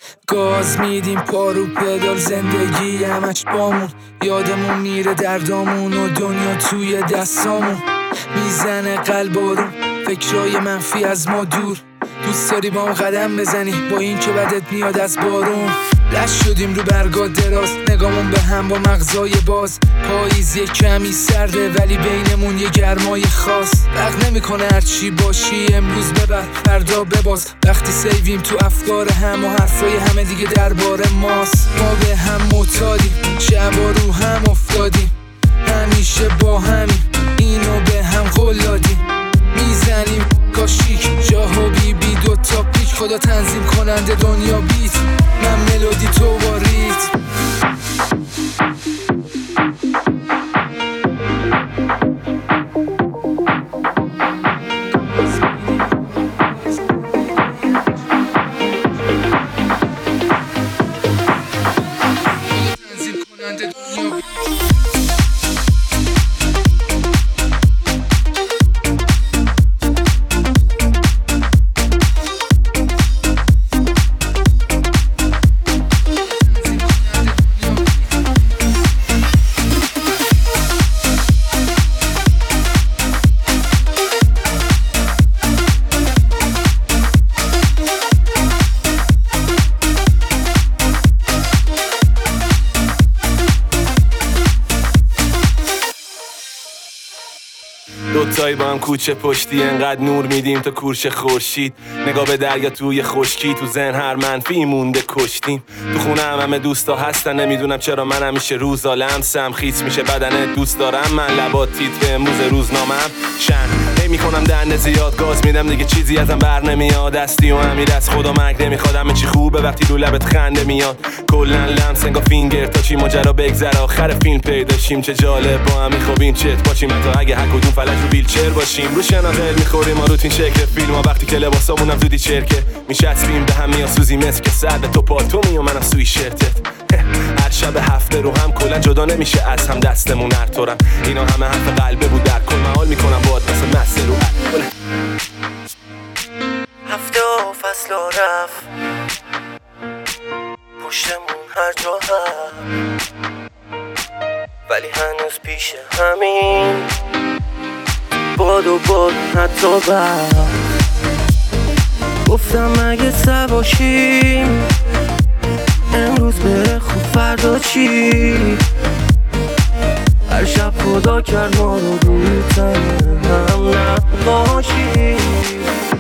گاز میدیم پارو پدال، زندگی همش بامون، یادمون میره دردامون و دنیا توی دستامون. میزنه قلبارون فکرای منفی از ما دور، دوست داری با هم قدم بزنی با این که بدت میاد از بارون. لش شدیم رو برگا دراز، نگامون به هم با مغزای باز. پاییز یه کمی سرده ولی بینمون یه گرمای خاص. فرق نمیکنه هرچی باشی، امروز ببر فردا بباز. وقتی سیویم تو افکار هم و حرفای همه دیگه درباره ماست. ما به هم معتادیم، شبا رو هم افتادیم، همیشه با همین اینو به هم قلادیم. میزنیم کاشیک جاها بی دوتا پیک، خدا تنظیم کننده دنیا بیت، من ملودی تو با ریتم. دوتایی با هم کوچه پشتی، انقدر نور میدیم تا کورش خورشید. نگاه به دریا توی خشکی، تو ذهن هر منفی مونده کشتیم. تو خونه همه دوستا هستن، نمیدونم چرا من همیشه روزا لمسم خیس میشه بدنت. دوست دارم من لبات تیتر امروز روزنامه‌ام شن میکنم دنده زیاد، گاز میدم دیگه چیزی ازم بر نمیاد. دستی و امیر از خدا مرگ نمیخواد، همه چی خوبه وقتی رو لبت خنده میاد. کلن لمس انگار فینگر تا چی ماجرا بگذره، آخر فیلم پیدا شیم. چه جالب با هم میخوابیم چت باشیم، حتی اگه هر کدوم فلج رو ویلچر باشیم. رو شناقل میخوریم ما روتین شکل فیلم ها، وقتی که لباسامونم زودی چرکه میشستیم به هم میان سوزی مثل که سر تو پالتومی و منم سوی شرتت. هر شب هفته رو هم کلا جدا نمیشه از هم دستمون هر طورم. اینا همه حرف قلبه بود، در کل محال میکنم باهات مثل مسه رو هفته و فصل و رفت پشتمون هر جا هست، ولی هنوز پیش همین باد و باد حتی بعد. گفتم اگه سباشیم امروز بره خوب فردا چی. هر شب خدا کرد ما رو روی تن هم نباشیم.